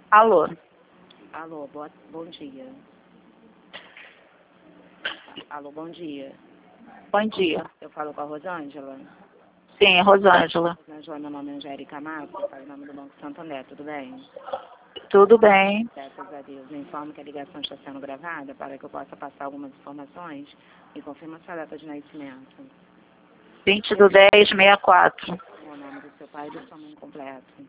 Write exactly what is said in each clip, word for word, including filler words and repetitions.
Alô? Alô, boa, bom dia. Alô, bom dia. Bom dia. Eu falo com a Rosângela. Sim, Rosângela. Rosângela, meu nome é Angélica Massa, eu falo em nome do Banco Santander, tudo bem? Tudo bem? Graças a Deus. Eu informo que a ligação está sendo gravada para que eu possa passar algumas informações e confirma sua data de nascimento. vinte do dez, sessenta e quatro. O nome do seu pai e da sua mãe completo.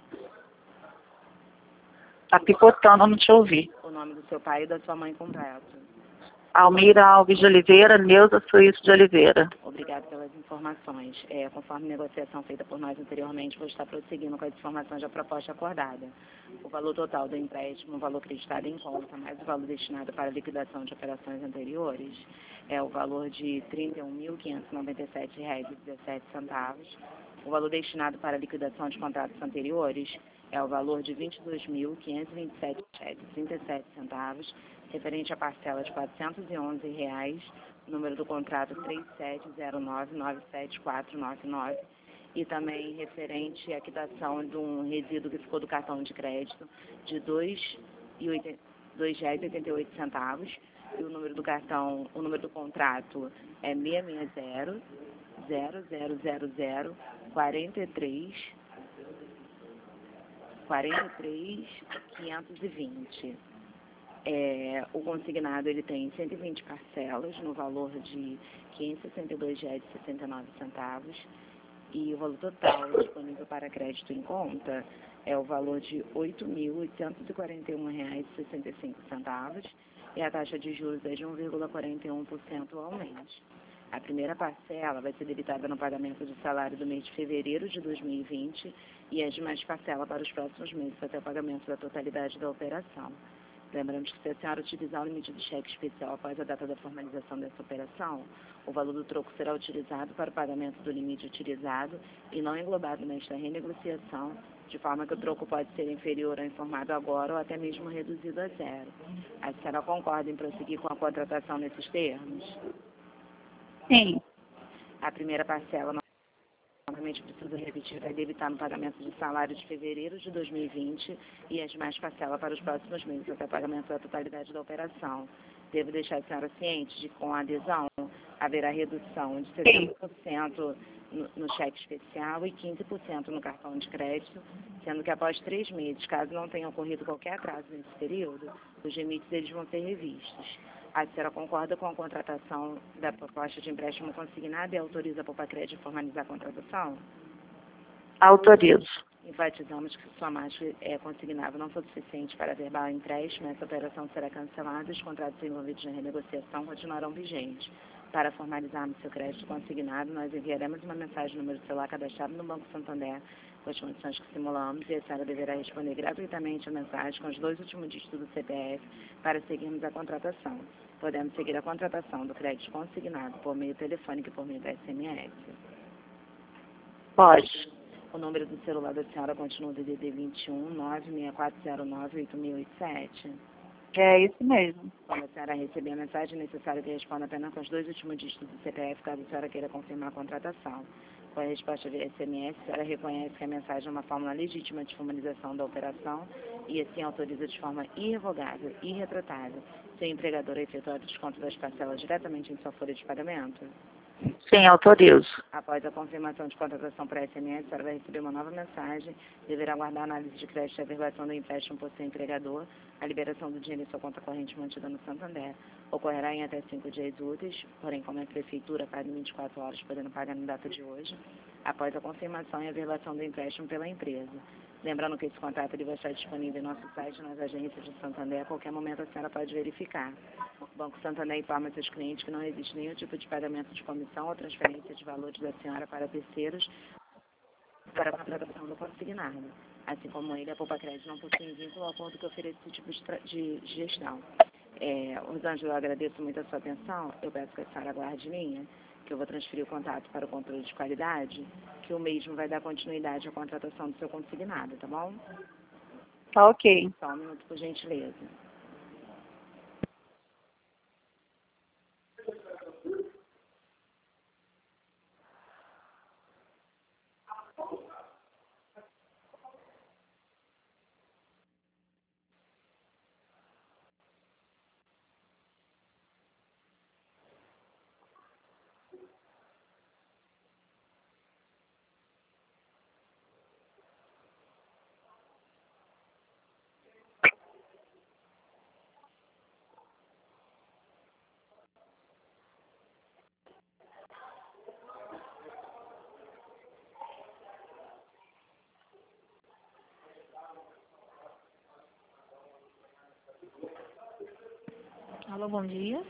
Tá picotando, eu não te ouvi. O nome do seu pai e da sua mãe completo. Almira Alves de Oliveira, Neuza Suíço de Oliveira. Obrigado pelas informações. É, conforme negociação feita por nós anteriormente, vou estar prosseguindo com as informações da proposta acordada. O valor total do empréstimo, o valor acreditado em conta, mais o valor destinado para a liquidação de operações anteriores, é o valor de trinta e um mil, quinhentos e noventa e sete reais e dezessete centavos. O valor destinado para a liquidação de contratos anteriores é o valor de vinte e dois mil, quinhentos e vinte e sete reais e trinta e sete centavos, referente à parcela de quatrocentos e onze reais, número do contrato três sete zero nove nove sete quatro nove nove, e também referente à quitação de um resíduo que ficou do cartão de crédito de dois reais e oitenta e oito centavos, e o número do cartão, o número do contrato é seis seis zero zero zero zero zero quarenta e três quarenta e três quinhentos e vinte. É, o consignado ele tem cento e vinte parcelas no valor de quinhentos e sessenta e dois reais e sessenta e nove centavos, e o valor total disponível para crédito em conta é o valor de oito mil oitocentos e quarenta e um reais e sessenta e cinco centavos, e a taxa de juros é de um vírgula quarenta e um por cento ao mês. A primeira parcela vai ser debitada no pagamento do salário do mês de fevereiro de dois mil e vinte e as demais parcelas para os próximos meses até o pagamento da totalidade da operação. Lembrando que se a senhora utilizar o limite de cheque especial após a data da formalização dessa operação, o valor do troco será utilizado para o pagamento do limite utilizado e não englobado nesta renegociação, de forma que o troco pode ser inferior ao informado agora ou até mesmo reduzido a zero. A senhora concorda em prosseguir com a contratação nesses termos? Sim. A primeira parcela novamente precisa repetir, vai debitar no pagamento de salário de fevereiro de dois mil e vinte e as demais parcelas para os próximos meses até o pagamento da totalidade da operação. Devo deixar a senhora ciente de que com a adesão haverá redução de sessenta por cento no, no cheque especial e quinze por cento no cartão de crédito, sendo que após três meses, caso não tenha ocorrido qualquer atraso nesse período, os limites eles vão ser revistos. A senhora concorda com a contratação da proposta de empréstimo consignado e autoriza a Poupa-Crédito a formalizar a contratação? Autorizo. Enfatizamos que se sua margem é consignável não for suficiente para averbar o empréstimo, essa operação será cancelada e os contratos envolvidos na renegociação continuarão vigentes. Para formalizarmos seu crédito consignado, nós enviaremos uma mensagem no número de celular cadastrado no Banco Santander com as condições que simulamos, e a senhora deverá responder gratuitamente a mensagem com os dois últimos dígitos do C P F para seguirmos a contratação. Podemos seguir a contratação do crédito consignado por meio telefônico e por meio da S M S. Pode. O número do celular da senhora continua o D D D vinte e um, nove seis quatro zero nove, oito mil e oitenta e sete. É isso mesmo. Quando a senhora receber a mensagem, é necessário que responda apenas com os dois últimos dígitos do C P F, caso a senhora queira confirmar a contratação. Com a resposta via S M S, a senhora reconhece que a mensagem é uma fórmula legítima de formalização da operação e assim autoriza de forma irrevogável e irretratável seu empregador a efetuar o desconto das parcelas diretamente em sua folha de pagamento? Sim, autorizo. Após a confirmação de contratação para S M S, a senhora vai receber uma nova mensagem, deverá aguardar a análise de crédito e a averbação do empréstimo por seu empregador, a liberação do dinheiro em sua conta corrente mantida no Santander. Ocorrerá em até cinco dias úteis, porém, como é prefeitura, paga em vinte e quatro horas, podendo pagar na data de hoje, após a confirmação e a averbação do empréstimo pela empresa. Lembrando que esse contrato ele vai estar disponível em nosso site, nas agências de Santander, a qualquer momento a senhora pode verificar. O Banco Santander informa seus clientes que não existe nenhum tipo de pagamento de comissão ou transferência de valores da senhora para terceiros para a contratação do consignado. Assim como ele, a Poupa-Crédito não possui vínculo ao acordo que oferece esse tipo de, de gestão. É, Rosângela, eu agradeço muito a sua atenção. Eu peço que a senhora aguarde linha, que eu vou transferir o contato para o controle de qualidade, que o mesmo vai dar continuidade à contratação do seu consignado, tá bom? Tá ok. Só um minuto, por gentileza. Alô, bom dia.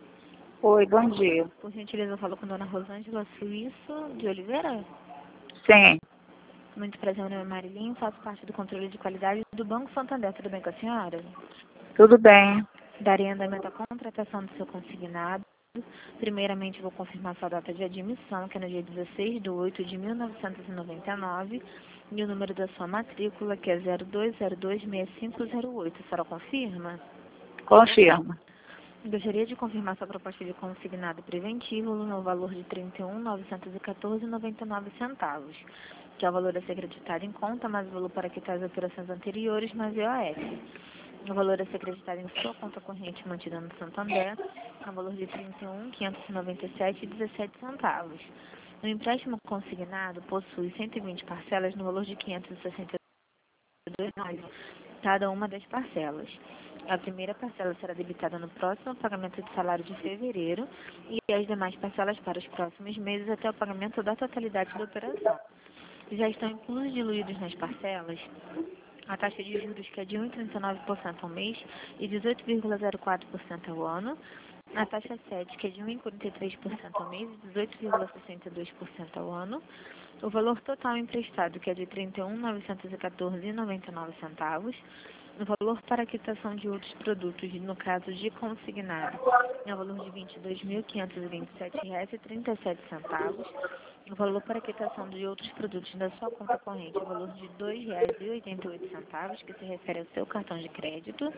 Oi, bom dia. Por gentileza, eu falo com a dona Rosângela Suíço de Oliveira. Sim, Muito prazer, meu nome é Marilinho, faço parte do controle de qualidade do Banco Santander. Tudo bem com a senhora? tudo bem. Darei andamento à contratação do seu consignado. Primeiramente, vou confirmar sua data de admissão, que é no dia dezesseis de oito de mil novecentos e noventa e nove, e o número da sua matrícula, que é zero dois zero dois seis cinco zero oito. A senhora confirma? Confirma. Gostaria de confirmar sua proposta de consignado preventivo no valor de trinta e um mil novecentos e quatorze reais e noventa e nove centavos, que é o valor a ser acreditado em conta, mais o valor para quitar as operações anteriores, mais I O F. O valor a ser acreditado em sua conta corrente mantida no Santander é o valor de trinta e um mil quinhentos e noventa e sete reais e dezessete centavos. O empréstimo consignado possui cento e vinte parcelas no valor de quinhentos e sessenta e dois reais cada uma das parcelas. A primeira parcela será debitada no próximo pagamento de salário de fevereiro e as demais parcelas para os próximos meses até o pagamento da totalidade da operação. Já estão inclusos diluídos nas parcelas a taxa de juros, que é de um vírgula trinta e nove por cento ao mês e dezoito vírgula zero quatro por cento ao ano, a taxa sete, que é de um vírgula quarenta e três por cento ao mês e dezoito vírgula sessenta e dois por cento ao ano, o valor total emprestado, que é de trinta e um mil novecentos e quatorze reais e noventa e nove centavos, o valor para a quitação de outros produtos, no caso de consignado, é o valor de vinte e dois mil quinhentos e vinte e sete reais e trinta e sete centavos, o valor para a quitação de outros produtos da sua conta corrente é o valor de dois reais e oitenta e oito centavos, que se refere ao seu cartão de crédito.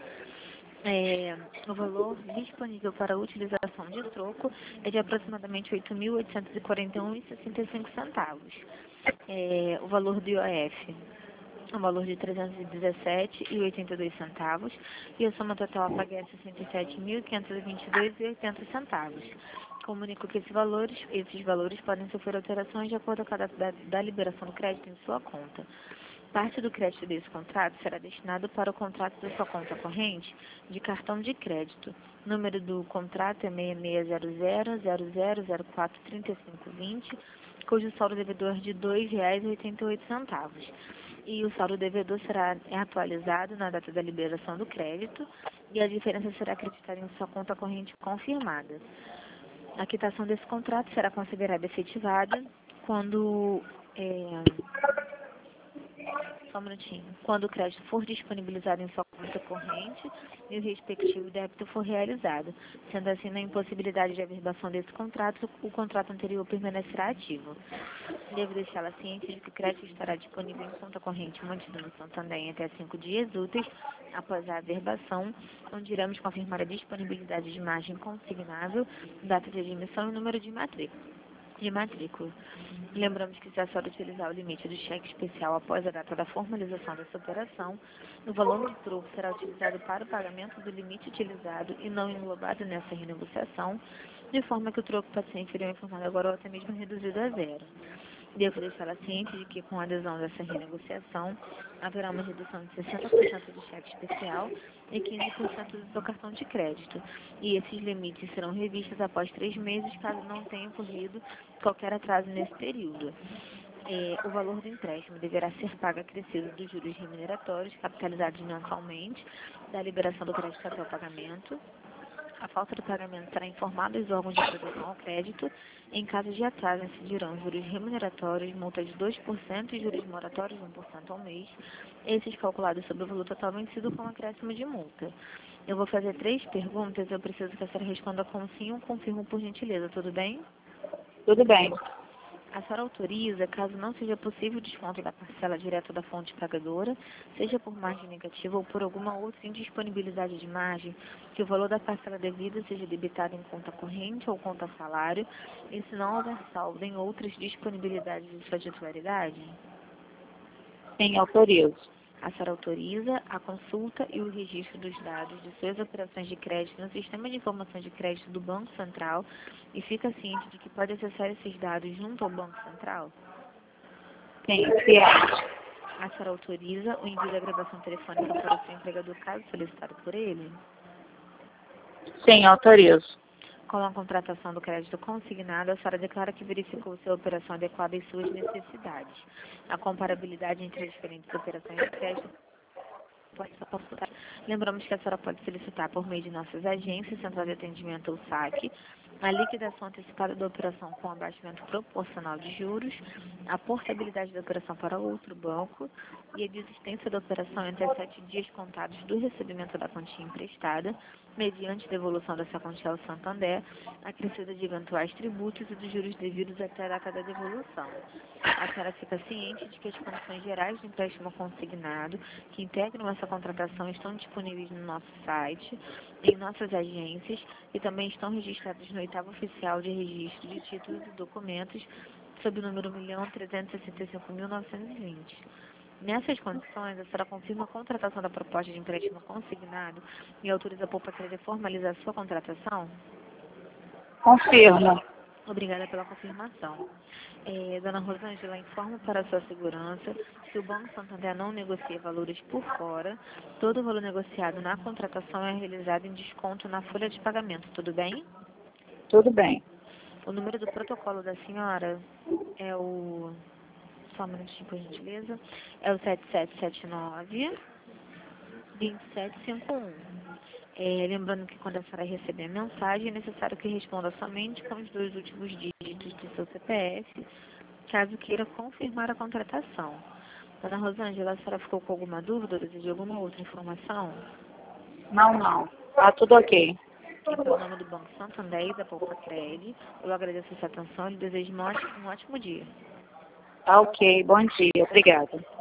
É, o valor disponível para a utilização de troco é de aproximadamente oito mil oitocentos e quarenta e um reais e sessenta e cinco centavos. É, o valor do I O F é um valor de trezentos e dezessete reais e oitenta e dois centavos e a soma total a pagar é sessenta e sete mil quinhentos e vinte e dois reais e oitenta centavos. Comunico que esses valores, esses valores podem sofrer alterações de acordo com a data da, da liberação do crédito em sua conta. Parte do crédito desse contrato será destinado para o contrato da sua conta corrente de cartão de crédito. O número do contrato é seis seis zero zero zero zero zero quatro três cinco dois zero, cujo saldo devedor é de dois reais e oitenta e oito centavos. E o saldo devedor será atualizado na data da liberação do crédito e a diferença será acreditada em sua conta corrente confirmada. A quitação desse contrato será considerada efetivada quando... É, Só um minutinho. Quando o crédito for disponibilizado em sua conta corrente e o respectivo débito for realizado. Sendo assim, na impossibilidade de averbação desse contrato, o contrato anterior permanecerá ativo. Devo deixá-la ciente de que o crédito estará disponível em conta corrente mantida no Santander em até cinco dias úteis após a averbação, onde iremos confirmar a disponibilidade de margem consignável, data de admissão e número de matrícula. de matrícula. Lembramos que se a senhora utilizar o limite do cheque especial após a data da formalização dessa operação, o valor do troco será utilizado para o pagamento do limite utilizado e não englobado nessa renegociação, de forma que o troco pode ser inferior à informada agora ou até mesmo reduzido a zero. Devo deixá-la ciente de que, com a adesão dessa renegociação, haverá uma redução de sessenta por cento do cheque especial e quinze por cento do seu cartão de crédito. E esses limites serão revistos após três meses, caso não tenha ocorrido qualquer atraso nesse período. É, o valor do empréstimo deverá ser pago acrescido dos juros remuneratórios, capitalizados mensalmente, da liberação do crédito até o pagamento. A falta do pagamento será informada aos órgãos de proteção ao crédito. Em caso de atraso, incidirão juros remuneratórios, multa de dois por cento e juros moratórios de um por cento ao mês, esses calculados sobre o valor total vencido com acréscimo de multa. Eu vou fazer três perguntas, eu preciso que a senhora responda com sim ou confirmo por gentileza, tudo bem? Tudo bem. A senhora autoriza, caso não seja possível o desconto da parcela direta da fonte pagadora, seja por margem negativa ou por alguma outra indisponibilidade de margem, que o valor da parcela devida seja debitado em conta corrente ou conta salário, e se não houver saldo em outras disponibilidades de sua titularidade? Sim, autorizo. A senhora autoriza a consulta e o registro dos dados de suas operações de crédito no Sistema de Informação de Crédito do Banco Central e fica ciente de que pode acessar esses dados junto ao Banco Central? Sim, ciente. A senhora autoriza o envio da gravação telefônica para o seu empregador, caso solicitado por ele? Sim, autorizo. Com a contratação do crédito consignado, a senhora declara que verificou se a operação adequada às suas necessidades. A comparabilidade entre as diferentes operações de crédito pode solicitar. Lembramos que a senhora pode solicitar por meio de nossas agências, Central de Atendimento ou saque, a liquidação antecipada da operação com abatimento proporcional de juros, a portabilidade da operação para outro banco e a desistência da operação entre as sete dias contados do recebimento da quantia emprestada, mediante devolução dessa quantia ao Santander, acrescida de eventuais tributos e dos juros devidos até a data da devolução. A senhora fica ciente de que as condições gerais do empréstimo consignado que integram essa contratação estão disponíveis no nosso site, em nossas agências e também estão registradas no oitavo oficial de registro de títulos e documentos sob o número um milhão trezentos e sessenta e cinco mil novecentos e vinte. Nessas condições, a senhora confirma a contratação da proposta de empréstimo consignado e autoriza a Poupa-Crédito a formalizar a sua contratação? Confirmo. Obrigada pela confirmação. É, Dona Rosângela, informo para a sua segurança que o Banco Santander não negocia valores por fora. Todo o valor negociado na contratação é realizado em desconto na folha de pagamento, tudo bem? Tudo bem. O número do protocolo da senhora é o... Só um minutinho, por gentileza. É o sete sete sete nove, dois sete cinco um. É, lembrando que quando a senhora receber a mensagem, é necessário que responda somente com os dois últimos dígitos do seu C P F, caso queira confirmar a contratação. Dona Rosângela, a senhora ficou com alguma dúvida ou deseja alguma outra informação? Não, não. Tá tudo ok. Então, em nome do Banco Santander e da Poupa-Crédito, eu agradeço a sua atenção e lhe desejo um ótimo, um ótimo dia. Tá ok. Bom dia. Obrigada.